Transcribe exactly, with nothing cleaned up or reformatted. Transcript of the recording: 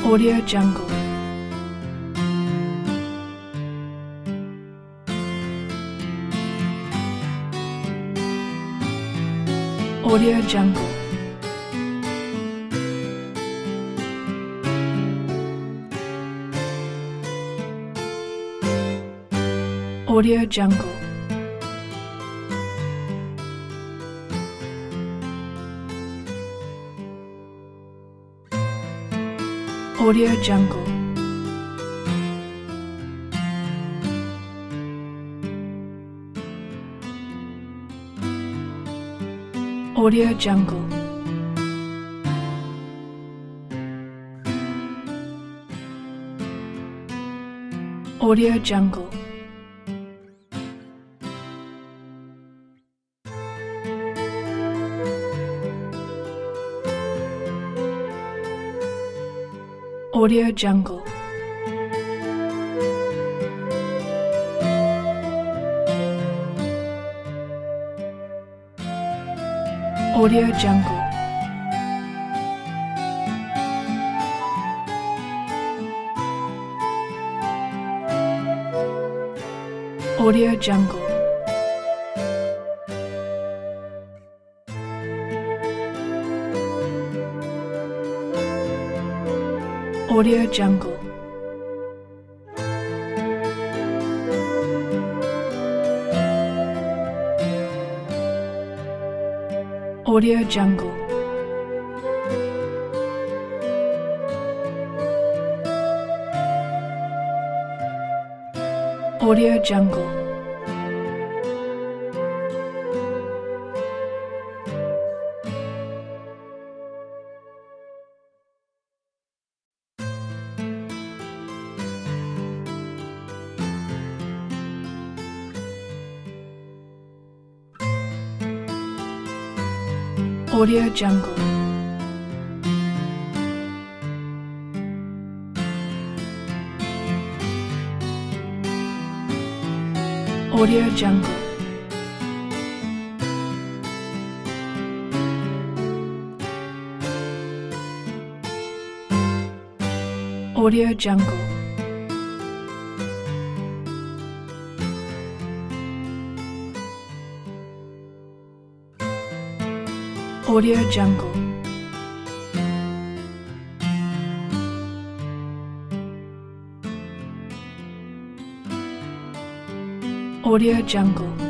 Audio Jungle. Audio Jungle. Audio Jungle. Audio Jungle. Audio Jungle. Audio Jungle. Audio Jungle. Audio Jungle. Audio Jungle. Audio Jungle. Audio Jungle. Audio Jungle. Audio Jungle. Audio Jungle. Audio Jungle. Audio Jungle. Audio Jungle.